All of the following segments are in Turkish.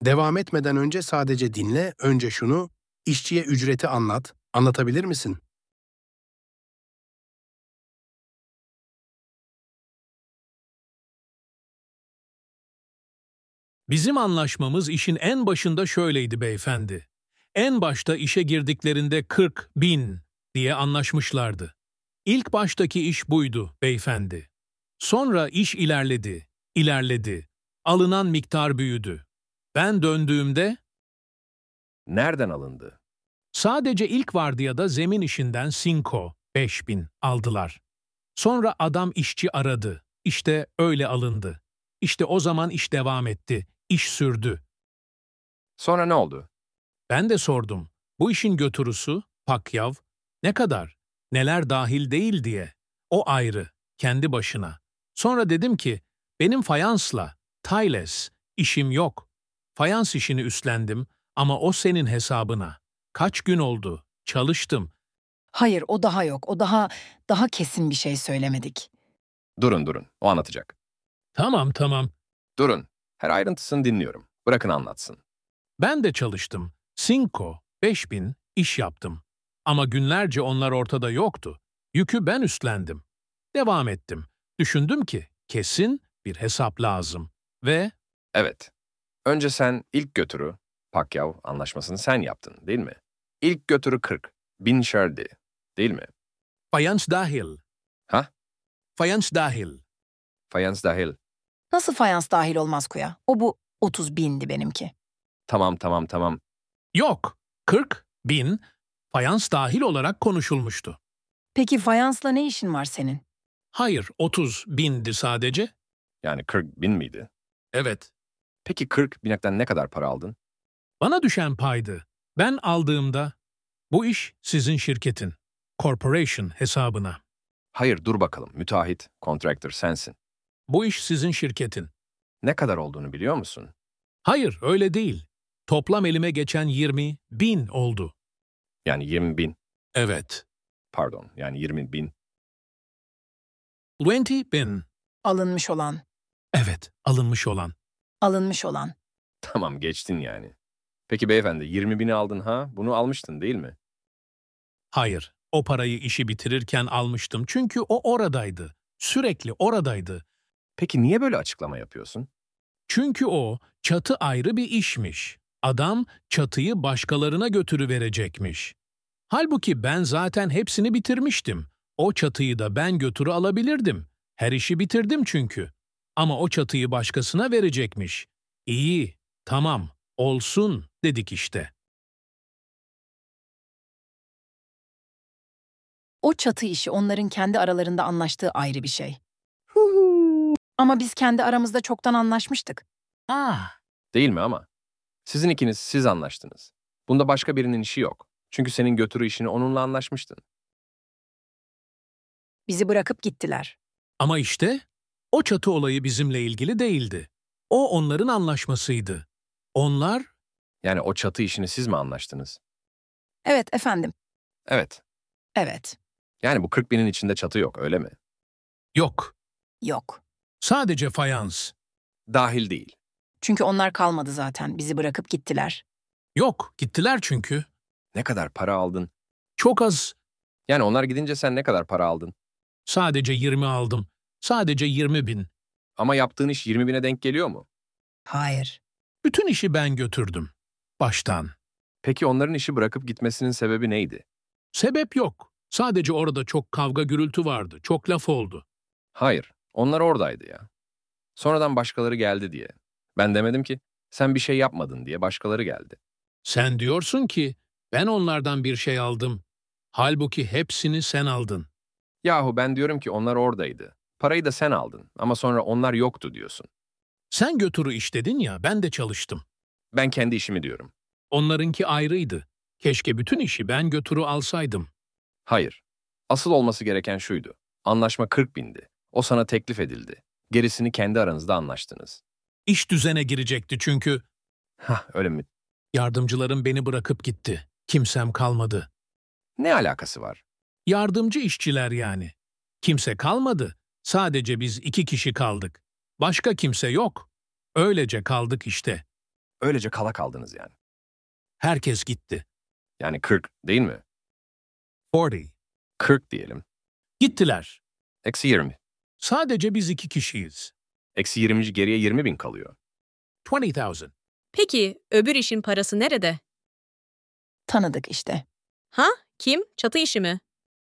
Devam etmeden önce sadece dinle, önce şunu, işçiye ücreti anlat, anlatabilir misin? Bizim anlaşmamız işin en başında şöyleydi beyefendi. En başta işe girdiklerinde 40.000 diye anlaşmışlardı. İlk baştaki iş buydu beyefendi. Sonra iş ilerledi. Alınan miktar büyüdü. Ben döndüğümde Nereden alındı? sadece ilk vardiyada zemin işinden 5.000 aldılar. Sonra adam işçi aradı. İşte öyle alındı. İşte o zaman iş devam etti. İş sürdü. Sonra ne oldu? Ben de sordum. Bu işin götürüsü, Pakyav, ne kadar, neler dahil değil diye. O ayrı, kendi başına. Sonra dedim ki, benim fayansla, Tiles, işim yok. Fayans işini üstlendim ama o senin hesabına. Kaç gün oldu, çalıştım. Hayır, o daha yok. O daha kesin bir şey söylemedik. Durun, o anlatacak. Tamam. Durun, her ayrıntısını dinliyorum. Bırakın anlatsın. Ben de çalıştım. 5.000 iş yaptım. Ama günlerce onlar ortada yoktu. Yükü ben üstlendim. Devam ettim. Düşündüm ki kesin bir hesap lazım. Ve Evet, önce sen ilk götürü, Pacquiao anlaşmasını sen yaptın, değil mi? İlk götürü 40, 1000 şerdi, değil mi? fayans dahil. Ha? Fayans dahil. Fayans dahil. Nasıl fayans dahil olmaz Kuya? Bu 30.000'di benimki. Tamam. Yok, 40.000 fayans dahil olarak konuşulmuştu. Peki fayansla ne işin var senin? Hayır, 30.000'di sadece. Yani 40.000 miydi? Evet. Peki 40 binekten ne kadar para aldın? Bana düşen paydı. Ben aldığımda bu iş sizin şirketin, corporation hesabına. Hayır, dur bakalım. Müteahhit, contractor sensin. Bu iş sizin şirketin. Ne kadar olduğunu biliyor musun? Hayır, öyle değil. Toplam elime geçen 20.000 oldu. Yani 20.000. Evet. Pardon, yani 20.000. 20.000. Alınmış olan. Evet, alınmış olan. Alınmış olan. Tamam, geçtin yani. Peki beyefendi, 20.000'i aldın ha? Bunu almıştın değil mi? Hayır, o parayı işi bitirirken almıştım çünkü o oradaydı. Sürekli oradaydı. Peki niye böyle açıklama yapıyorsun? Çünkü o çatı ayrı bir işmiş. Adam çatıyı başkalarına götürüverecekmiş. Halbuki ben zaten hepsini bitirmiştim. O çatıyı da ben götürü alabilirdim. Her işi bitirdim çünkü. Ama o çatıyı başkasına verecekmiş. İyi, tamam, olsun dedik işte. O çatı işi onların kendi aralarında anlaştığı ayrı bir şey. Ama biz kendi aramızda çoktan anlaşmıştık. Değil mi ama? Sizin ikiniz siz anlaştınız. Bunda başka birinin işi yok. Çünkü senin götürü işini onunla anlaşmıştın. Bizi bırakıp gittiler. Ama işte o çatı olayı bizimle ilgili değildi. O onların anlaşmasıydı. Onlar Yani o çatı işini siz mi anlaştınız? Evet efendim. Evet. Evet. Yani bu 40.000'in içinde çatı yok, öyle mi? yok. Yok. Sadece fayans. Dahil değil. Çünkü onlar kalmadı zaten. Bizi bırakıp gittiler. Yok, gittiler çünkü. Ne kadar para aldın? Çok az. Yani onlar gidince sen ne kadar para aldın? Sadece 20 aldım. Sadece 20.000. Ama yaptığın iş 20.000'e denk geliyor mu? Hayır. Bütün işi ben götürdüm. Baştan. Peki onların işi bırakıp gitmesinin sebebi neydi? Sebep yok. Sadece orada çok kavga gürültü vardı. Çok laf oldu. Hayır, onlar oradaydı ya. Sonradan başkaları geldi diye. Ben demedim ki, sen bir şey yapmadın diye başkaları geldi. Sen diyorsun ki ben onlardan bir şey aldım. Halbuki hepsini sen aldın. Yahu ben diyorum ki onlar oradaydı. Parayı da sen aldın ama sonra onlar yoktu diyorsun. Sen götürü iş dedin ya, ben de çalıştım. Ben kendi işimi diyorum. Onlarınki ayrıydı. Keşke bütün işi ben götürü alsaydım. Hayır. Asıl olması gereken şuydu. Anlaşma 40.000'di. O sana teklif edildi. Gerisini kendi aranızda anlaştınız. İş düzene girecekti çünkü Hah, öyle mi? yardımcılarım beni bırakıp gitti. Kimsem kalmadı. Ne alakası var? Yardımcı işçiler yani. Kimse kalmadı. Sadece biz 2 kişi kaldık. Başka kimse yok. Öylece kaldık işte. Öylece kala kaldınız yani. Herkes gitti. Yani 40 değil mi? 40. 40 diyelim. Gittiler. Eksi 20. Sadece biz 2 kişiyiz. Eksi 20. geriye 20.000 kalıyor. 20,000. Peki öbür işin parası nerede? Tanıdık işte. Ha? Kim? Çatı işi mi?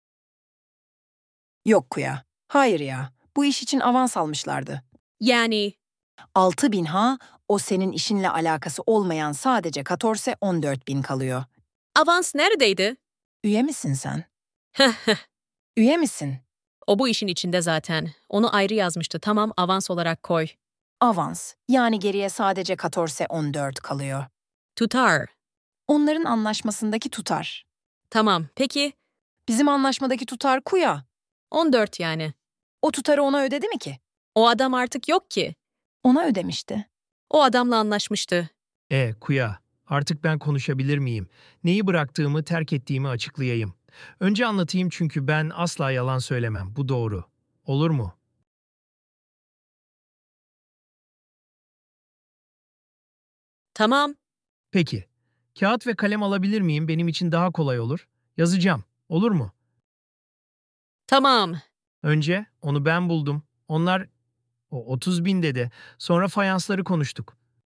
Yok Kuya. Hayır ya. Bu iş için avans almışlardı. Yani 6.000 ha, o senin işinle alakası olmayan sadece 14.000 kalıyor. avans neredeydi? Üye misin sen? Üye misin? O bu işin içinde zaten. Onu ayrı yazmıştı. Tamam, avans olarak koy. Avans. Yani geriye sadece 14 kalıyor. Tutar. Onların anlaşmasındaki tutar. Tamam. Peki Bizim anlaşmadaki tutar Kuya. 14 yani. O tutarı ona ödedi mi ki? O adam artık yok ki. Ona ödemişti. O adamla anlaşmıştı. Kuya, artık ben konuşabilir miyim? Neyi bıraktığımı, terk ettiğimi açıklayayım. Önce anlatayım çünkü ben asla yalan söylemem. Bu doğru. Olur mu? Tamam. Peki. Kağıt ve kalem alabilir miyim? Benim için daha kolay olur. Yazacağım. Olur mu? Tamam. Önce onu ben buldum. Onlar o 30.000 dedi. Sonra fayansları konuştuk.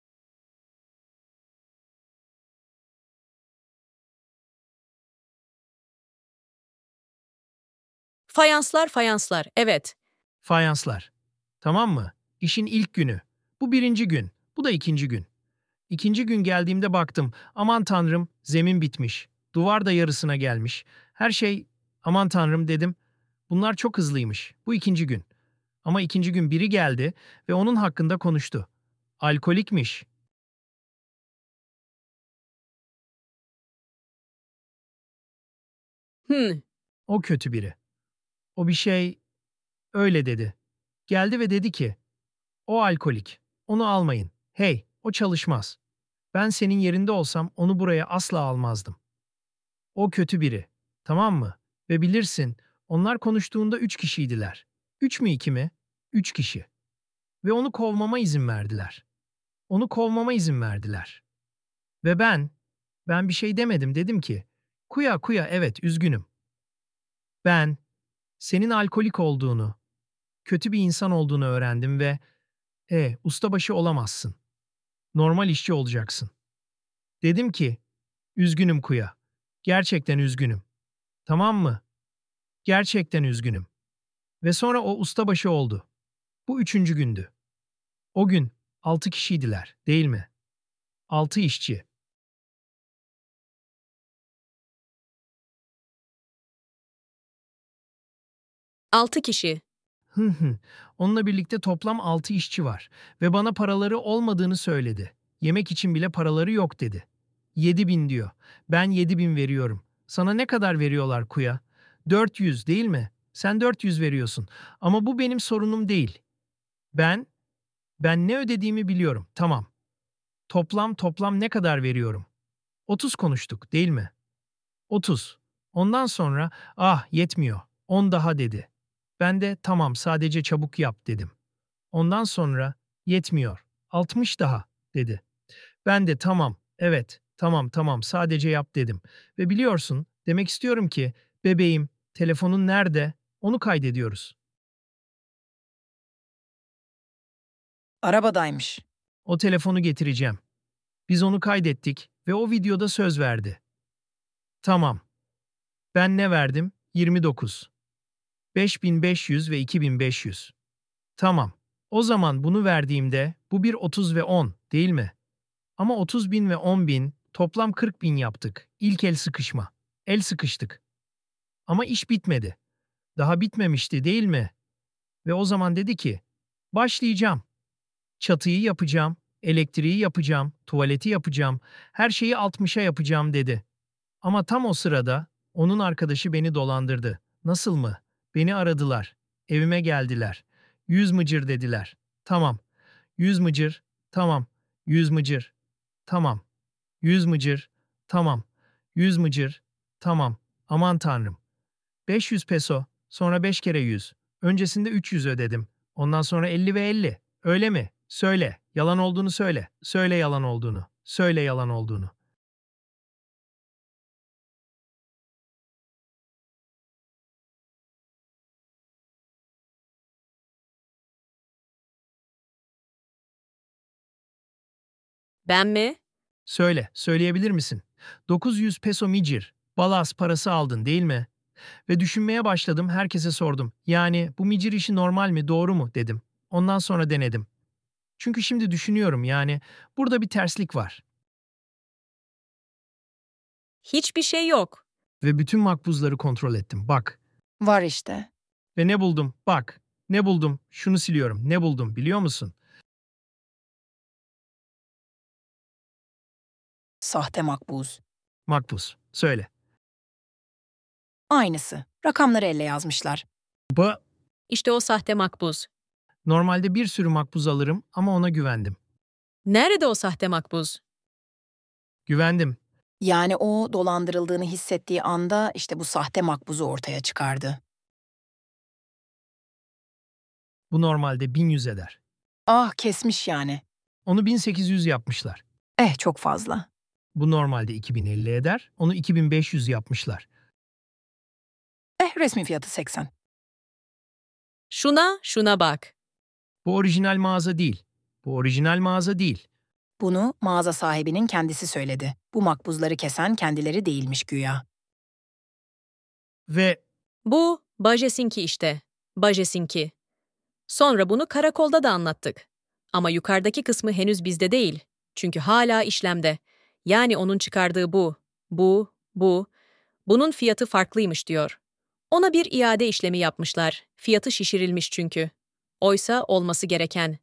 Fayanslar. Evet. Fayanslar. Tamam mı? İşin ilk günü. Bu birinci gün. Bu da ikinci gün. İkinci gün geldiğimde baktım. Aman tanrım, zemin bitmiş. Duvar da yarısına gelmiş. Her şey, aman tanrım dedim. Bunlar çok hızlıymış. Bu ikinci gün. Ama ikinci gün biri geldi ve onun hakkında konuştu. Alkolikmiş. O kötü biri. O bir şey öyle dedi. Geldi ve dedi ki, o alkolik. Onu almayın. Hey, o çalışmaz. Ben senin yerinde olsam onu buraya asla almazdım. O kötü biri. Tamam mı? Ve bilirsin, onlar konuştuğunda 3 kişiydiler. 3 mü 2 mi? 3 kişi. Ve onu kovmama izin verdiler. Onu kovmama izin verdiler. Ve ben bir şey demedim. Dedim ki, Kuya evet üzgünüm. Ben senin alkolik olduğunu, kötü bir insan olduğunu öğrendim ve ustabaşı olamazsın. Normal işçi olacaksın. Dedim ki, üzgünüm Kuya. Gerçekten üzgünüm. Tamam mı? Gerçekten üzgünüm. Ve sonra o ustabaşı oldu. Bu 3. gündü. O gün 6 kişiydiler, değil mi? 6 işçi. Altı kişi. Onunla birlikte toplam 6 işçi var ve bana paraları olmadığını söyledi. Yemek için bile paraları yok dedi. 7.000 diyor. Ben 7.000 veriyorum. Sana ne kadar veriyorlar Kuya? 400 değil mi? Sen 400 veriyorsun. Ama bu benim sorunum değil. Ben ne ödediğimi biliyorum. Tamam. Toplam ne kadar veriyorum? 30 konuştuk değil mi? 30. Ondan sonra yetmiyor. 10 daha dedi. Ben de tamam sadece çabuk yap dedim. Ondan sonra yetmiyor. 60 daha dedi. Ben de tamam evet tamam sadece yap dedim. Ve biliyorsun demek istiyorum ki bebeğim telefonun nerede? Onu kaydediyoruz. Arabadaymış. O telefonu getireceğim. Biz onu kaydettik ve o videoda söz verdi. Tamam. Ben ne verdim? 29. 5.500 ve 2.500. Tamam. O zaman bunu verdiğimde bu bir 30 ve 10 değil mi? Ama 30.000 ve 10.000 toplam 40.000 yaptık. İlk el sıkışma. El sıkıştık. Ama iş bitmedi. Daha bitmemişti değil mi? Ve o zaman dedi ki, başlayacağım. Çatıyı yapacağım, elektriği yapacağım, tuvaleti yapacağım, her şeyi 60'a yapacağım dedi. Ama tam o sırada onun arkadaşı beni dolandırdı. Nasıl mı? Beni aradılar. Evime geldiler. 100 mıcır dediler. Tamam. 100 mıcır. Tamam. 100 mıcır. Tamam. 100 mıcır. Tamam. 100 mıcır. Tamam. Aman tanrım. 500 peso. Sonra 5 kere 100. Öncesinde 300 ödedim. Ondan sonra 50 ve 50. Öyle mi? Söyle, yalan olduğunu söyle. Söyle yalan olduğunu. Söyle yalan olduğunu. Ben mi? Söyle, söyleyebilir misin? 900 peso micir, balas parası aldın değil mi? Ve düşünmeye başladım, herkese sordum. Yani bu micir işi normal mi, doğru mu dedim. Ondan sonra denedim. Çünkü şimdi düşünüyorum yani burada bir terslik var. Hiçbir şey yok. Ve bütün makbuzları kontrol ettim. Bak. Var işte. Ve ne buldum? Bak. Ne buldum? Şunu siliyorum. Ne buldum biliyor musun? Sahte makbuz. Makbuz. Söyle. Aynısı. Rakamları elle yazmışlar. Bu İşte o sahte makbuz. normalde bir sürü makbuz alırım ama ona güvendim. Nerede o sahte makbuz? Güvendim. Yani o dolandırıldığını hissettiği anda işte bu sahte makbuzu ortaya çıkardı. Bu normalde 1100 eder. Ah, kesmiş yani. Onu 1800 yapmışlar. Çok fazla. Bu normalde 2050 eder. Onu 2500 yapmışlar. Resmi fiyatı 80. Şuna bak. Bu orijinal mağaza değil. Bu orijinal mağaza değil. Bunu mağaza sahibinin kendisi söyledi. Bu makbuzları kesen kendileri değilmiş güya. Ve Bu Bajes'inki işte. Bajes'inki. Sonra bunu karakolda da anlattık. Ama yukarıdaki kısmı henüz bizde değil. Çünkü hala işlemde. Yani onun çıkardığı bu. Bunun fiyatı farklıymış diyor. Ona bir iade işlemi yapmışlar. Fiyatı şişirilmiş çünkü. Oysa olması gereken.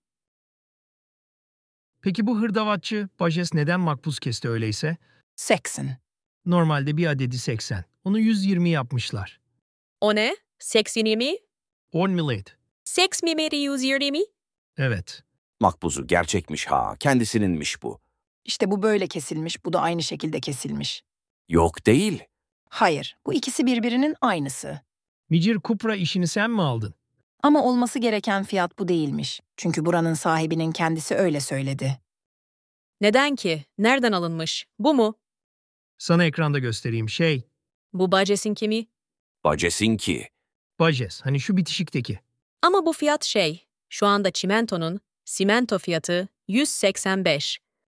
peki bu hırdavatçı Bajes neden makbuz kesti öyleyse? 80. Normalde bir adedi 80. Onu 120 yapmışlar. O ne? 80 mi? 10 millet. 6 mi 120 mi? Evet. Makbuzu gerçekmiş ha, kendisininmiş bu. İşte bu böyle kesilmiş, bu da aynı şekilde kesilmiş. Yok değil. Hayır, bu ikisi birbirinin aynısı. Micir Kupra işini sen mi aldın? Ama olması gereken fiyat bu değilmiş. Çünkü buranın sahibinin kendisi öyle söyledi. Neden ki? Nereden alınmış? Bu mu? Sana ekranda göstereyim Bu Bajes'inki mi? Bacesinki. Bajes, hani şu bitişikteki. Ama bu fiyat şu anda çimentonun, simento fiyatı 185.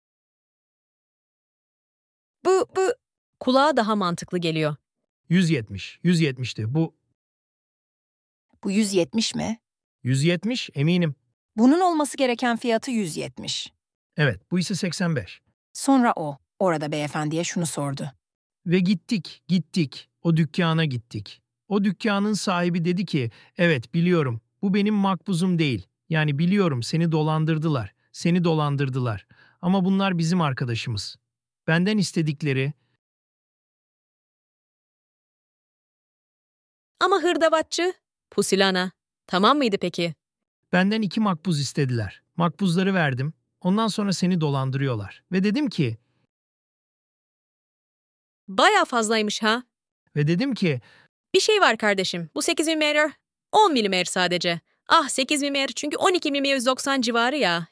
Bu Kulağa daha mantıklı geliyor. 170. 170'ti. Bu 170 mi? 170 eminim. Bunun olması gereken fiyatı 170. Evet, bu ise 85. Sonra orada beyefendiye şunu sordu. Ve gittik. O dükkana gittik. O dükkanın sahibi dedi ki, evet biliyorum, bu benim makbuzum değil. Yani biliyorum seni dolandırdılar. Ama bunlar bizim arkadaşımız. Benden istedikleri, Ama hırdavatçı, pusilana. Tamam mıydı peki? benden 2 makbuz istediler. Makbuzları verdim. Ondan sonra seni dolandırıyorlar. Ve dedim ki, Bayağı fazlaymış ha. Bir şey var kardeşim. Bu 8 mm, 10 mm sadece. 8 mm çünkü 12 mm 190 civarı ya.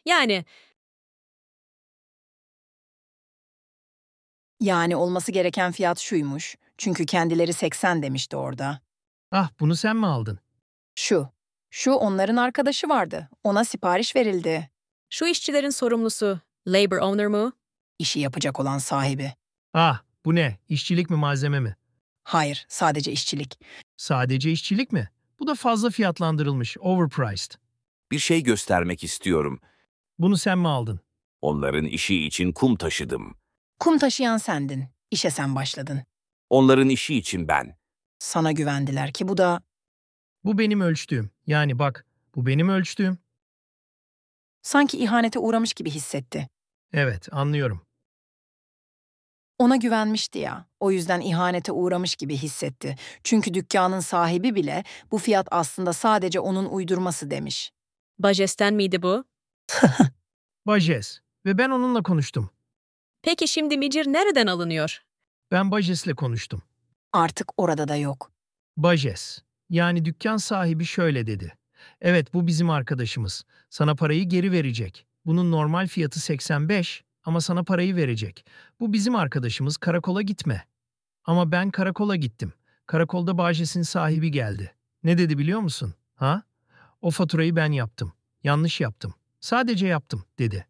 Yani olması gereken fiyat şuymuş. Çünkü kendileri 80 demişti orada. bunu sen mi aldın? Şu onların arkadaşı vardı. Ona sipariş verildi. Şu işçilerin sorumlusu, labor owner mu? İşi yapacak olan sahibi. Bu ne? İşçilik mi malzeme mi? Hayır, sadece işçilik. Sadece işçilik mi? Bu da fazla fiyatlandırılmış, overpriced. Bir şey göstermek istiyorum. Bunu sen mi aldın? Onların işi için kum taşıdım. Kum taşıyan sendin. İşe sen başladın. Onların işi için ben. Sana güvendiler ki bu da Bu benim ölçtüğüm. Yani bak, bu benim ölçtüğüm. sanki ihanete uğramış gibi hissetti. Evet, anlıyorum. Ona güvenmişti ya. O yüzden ihanete uğramış gibi hissetti. Çünkü dükkanın sahibi bile bu fiyat aslında sadece onun uydurması demiş. Bajes'ten miydi bu? Bajes. Ve ben onunla konuştum. Peki şimdi micir nereden alınıyor? Ben Bajes'le konuştum. Artık orada da yok. Bajes. Yani dükkan sahibi şöyle dedi. Evet, bu bizim arkadaşımız. Sana parayı geri verecek. Bunun normal fiyatı 85 ama sana parayı verecek. Bu bizim arkadaşımız, karakola gitme. Ama ben karakola gittim. Karakolda Bajes'in sahibi geldi. Ne dedi biliyor musun? Ha? O faturayı ben yaptım. Yanlış yaptım. Sadece yaptım, dedi.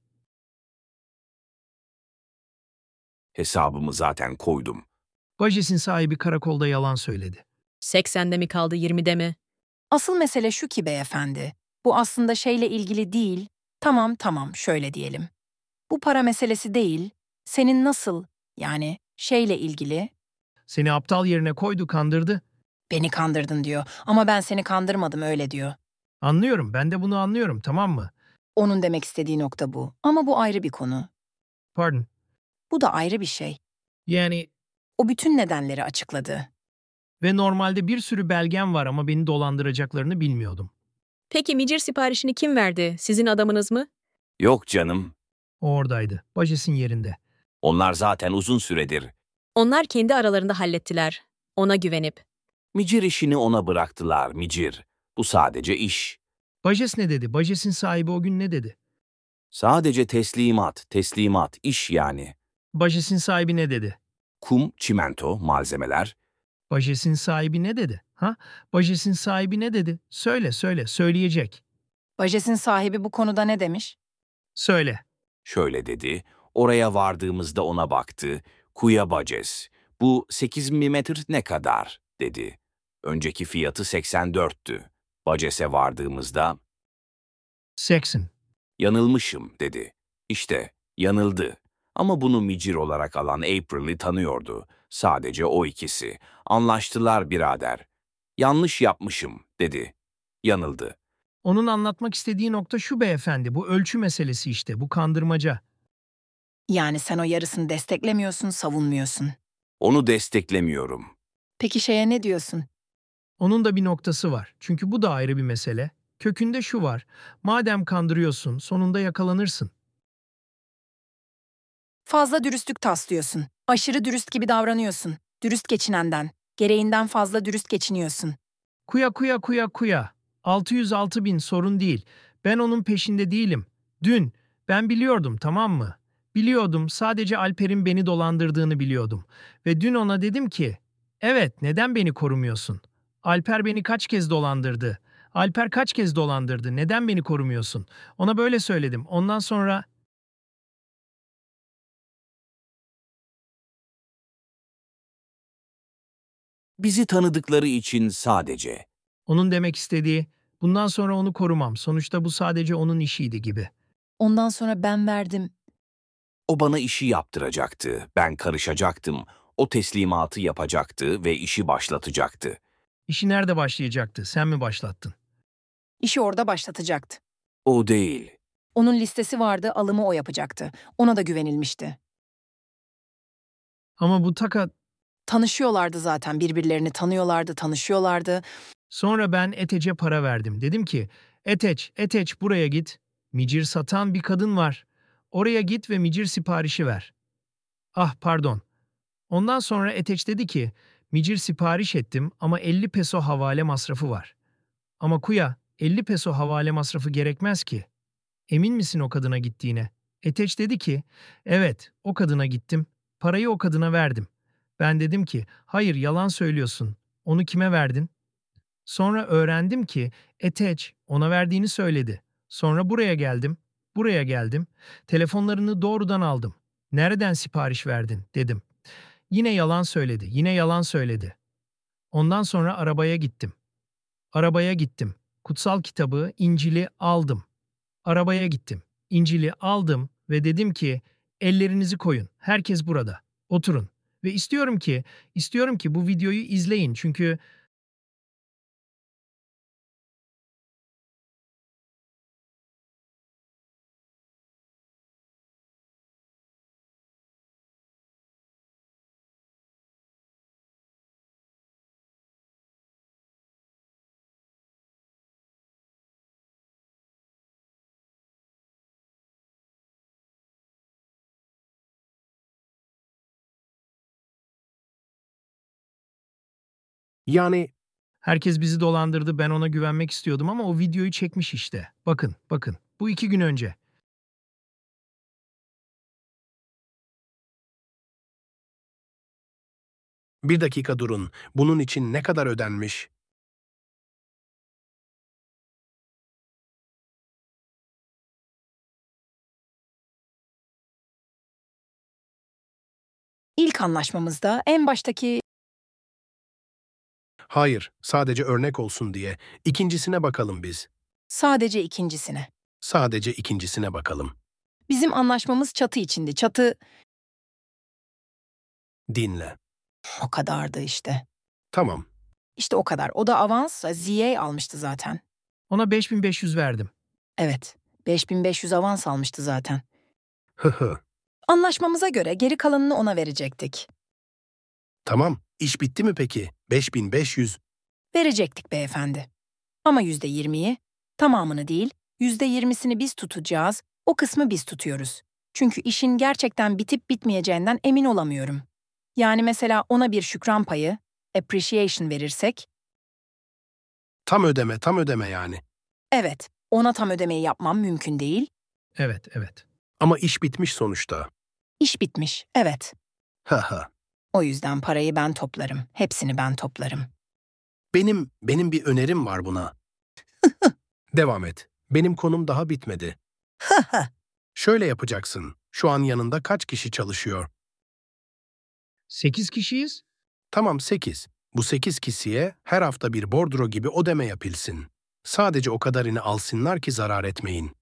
Hesabımı zaten koydum. Bajes'in sahibi karakolda yalan söyledi. 80'de mi kaldı 20'de mi? Asıl mesele şu ki beyefendi, bu aslında şeyle ilgili değil, tamam şöyle diyelim. Bu para meselesi değil, senin nasıl, yani şeyle ilgili, Seni aptal yerine koydu, kandırdı. beni kandırdın diyor ama ben seni kandırmadım öyle diyor. Anlıyorum, ben de bunu anlıyorum, tamam mı? Onun demek istediği nokta bu ama bu ayrı bir konu. Pardon. Bu da ayrı bir şey. Yani O bütün nedenleri açıkladı. ve normalde bir sürü belgem var ama beni dolandıracaklarını bilmiyordum. Peki micir siparişini kim verdi? Sizin adamınız mı? Yok canım. O oradaydı, Bajes'in yerinde. Onlar zaten uzun süredir. Onlar kendi aralarında hallettiler. Ona güvenip. Micir işini ona bıraktılar, Micir. Bu sadece iş. Bajes ne dedi? Bajes'in sahibi o gün ne dedi? Sadece teslimat, iş yani. Bajes'in sahibi ne dedi? Kum, çimento, malzemeler. Bajes'in sahibi ne dedi? Ha? Bajes'in sahibi ne dedi? Söyle, söyleyecek. Bajes'in sahibi bu konuda ne demiş? Söyle. Şöyle dedi, oraya vardığımızda ona baktı. Kuya Baces, bu 8 milimetre ne kadar, dedi. Önceki fiyatı 84'tü. Baces'e vardığımızda, Seksin. yanılmışım, dedi. İşte, yanıldı. Ama bunu Micir olarak alan April'i tanıyordu. Sadece o ikisi. Anlaştılar birader. Yanlış yapmışım, dedi. Yanıldı. Onun anlatmak istediği nokta şu beyefendi, bu ölçü meselesi işte, bu kandırmaca. Yani sen o yarısını desteklemiyorsun, savunmuyorsun. Onu desteklemiyorum. Peki şeye ne diyorsun? Onun da bir noktası var. Çünkü bu da ayrı bir mesele. Kökünde şu var. Madem kandırıyorsun, sonunda yakalanırsın. Fazla dürüstlük taslıyorsun. Aşırı dürüst gibi davranıyorsun. Dürüst geçinenden. Gereğinden fazla dürüst geçiniyorsun. Kuya. 606 bin sorun değil. Ben onun peşinde değilim. Dün, ben biliyordum, tamam mı? Biliyordum, sadece Alper'in beni dolandırdığını biliyordum. Ve dün ona dedim ki, evet, neden beni korumuyorsun? Alper beni kaç kez dolandırdı? Alper kaç kez dolandırdı? Neden beni korumuyorsun? Ona böyle söyledim. Ondan sonra Bizi tanıdıkları için sadece. onun demek istediği, bundan sonra onu korumam. Sonuçta bu sadece onun işiydi gibi. Ondan sonra ben verdim. O bana işi yaptıracaktı, ben karışacaktım. O teslimatı yapacaktı ve işi başlatacaktı. İşi nerede başlayacaktı? Sen mi başlattın? İşi orada başlatacaktı. O değil. Onun listesi vardı, alımı o yapacaktı. Ona da güvenilmişti. Ama bu taka... Tanışıyorlardı zaten, birbirlerini tanıyorlardı, tanışıyorlardı. Sonra ben Eteç'e para verdim. Dedim ki, Eteç buraya git. Micir satan bir kadın var. Oraya git ve micir siparişi ver. Ah pardon. Ondan sonra Eteç dedi ki, micir sipariş ettim ama 50 peso havale masrafı var. Ama Kuya, 50 peso havale masrafı gerekmez ki. Emin misin o kadına gittiğine? Eteç dedi ki, evet o kadına gittim. Parayı o kadına verdim. Ben dedim ki, hayır yalan söylüyorsun. Onu kime verdin? Sonra öğrendim ki Eteç ona verdiğini söyledi. Sonra buraya geldim. Telefonlarını doğrudan aldım. Nereden sipariş verdin dedim. Yine yalan söyledi. Ondan sonra arabaya gittim. Arabaya gittim. Kutsal kitabı, İncil'i aldım. Arabaya gittim. İncil'i aldım ve dedim ki ellerinizi koyun. Herkes burada. Oturun. Ve istiyorum ki bu videoyu izleyin çünkü Yani Herkes bizi dolandırdı, ben ona güvenmek istiyordum ama o videoyu çekmiş işte. Bakın, bakın. Bu 2 gün önce. Bir dakika durun. Bunun için ne kadar ödenmiş? İlk anlaşmamızda en baştaki Hayır, sadece örnek olsun diye. İkincisine bakalım biz. sadece ikincisine. Sadece ikincisine bakalım. Bizim anlaşmamız çatı içindi. Çatı Dinle. o kadardı işte. Tamam. İşte o kadar. O da avans ZA almıştı zaten. Ona 5500 verdim. Evet. 5500 avans almıştı zaten. Hı hı. Anlaşmamıza göre geri kalanını ona verecektik. Tamam. İş bitti mi peki? 5500. Verecektik beyefendi. Ama %20'yi, tamamını değil, %20'sini biz tutacağız, o kısmı biz tutuyoruz. Çünkü işin gerçekten bitip bitmeyeceğinden emin olamıyorum. Yani mesela ona bir şükran payı, appreciation verirsek, Tam ödeme yani. evet, ona tam ödemeyi yapmam mümkün değil. Evet, evet. Ama iş bitmiş sonuçta. İş bitmiş, evet. Hı hı. O yüzden parayı ben toplarım, hepsini ben toplarım. Benim bir önerim var buna. Devam et. Benim konum daha bitmedi. Şöyle yapacaksın. Şu an yanında kaç kişi çalışıyor? 8 kişiyiz. Tamam 8. Bu 8 kişiye her hafta bir bordro gibi ödeme yapılsın. Sadece o kadarını alsınlar ki zarar etmeyin.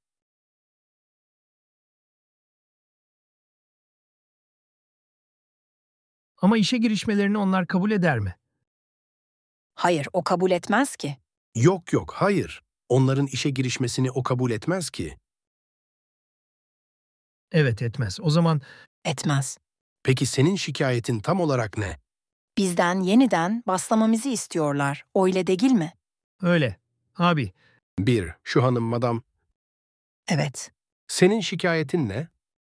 Ama işe girişmelerini onlar kabul eder mi? Hayır, o kabul etmez ki. Yok, hayır. Onların işe girişmesini o kabul etmez ki. Evet, etmez. O zaman Etmez. Peki senin şikayetin tam olarak ne? Bizden yeniden baslamamızı istiyorlar, öyle değil mi? öyle. Abi, 1. Şu hanım madam. Evet. Senin şikayetin ne?